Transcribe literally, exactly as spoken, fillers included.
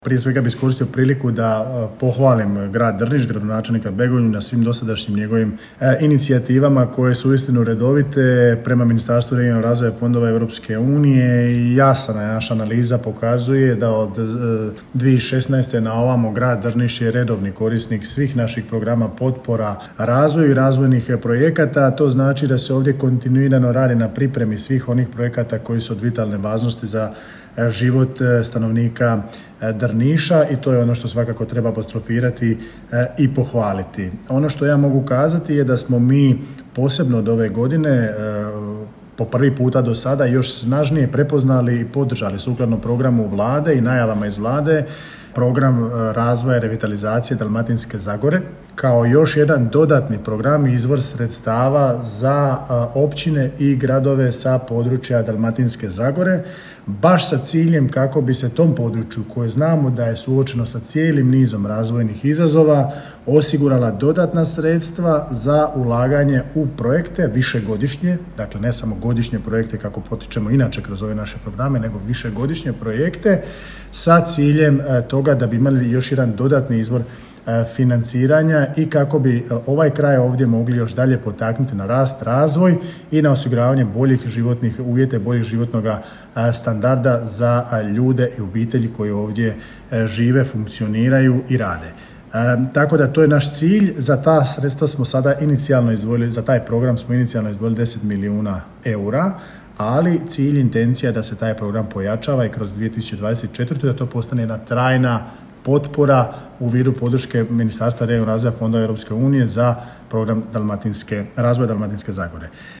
Prije svega bih iskoristio priliku da pohvalim grad Drniš, gradonačelnika Begonju na svim dosadašnjim njegovim inicijativama koje su uistinu redovite prema Ministarstvu regionalnog razvoja fondova Europske unije i jasna naša analiza pokazuje da od dvije tisuće šesnaeste na ovamo grad Drniš je redovni korisnik svih naših programa potpora razvoju i razvojnih projekata. To znači da se ovdje kontinuirano radi na pripremi svih onih projekata koji su od vitalne važnosti za život stanovnika Drniša i to je ono što svakako treba apostrofirati i pohvaliti. Ono što ja mogu kazati je da smo mi posebno od ove godine po prvi puta do sada još snažnije prepoznali i podržali sukladno programu Vlade i najavama iz Vlade program razvoja i revitalizacije Dalmatinske Zagore kao još jedan dodatni program i izvor sredstava za općine i gradove sa područja Dalmatinske Zagore, baš sa ciljem kako bi se tom području koje znamo da je suočeno sa cijelim nizom razvojnih izazova osigurala dodatna sredstva za ulaganje u projekte višegodišnje, dakle ne samo godišnje projekte kako potičemo inače kroz ove naše programe, nego višegodišnje projekte sa ciljem toga da bi imali još jedan dodatni izvor financiranja i kako bi ovaj kraj ovdje mogli još dalje potaknuti na rast, razvoj i na osiguravanje boljih životnih uvjeta, boljih životnog standarda za ljude i obitelji koji ovdje žive, funkcioniraju i rade. E, tako da to je naš cilj. Za ta sredstva smo sada inicijalno izdvojili, za taj program smo inicijalno izdvojili deset milijuna eura, ali cilj, intencija je da se taj program pojačava i kroz dvije tisuće dvadeset četvrtu da to postane jedna trajna potpora u vidu podrške Ministarstva regionalnog razvoja fondova Europske unije za program Dalmatinske, razvoja Dalmatinske Zagore.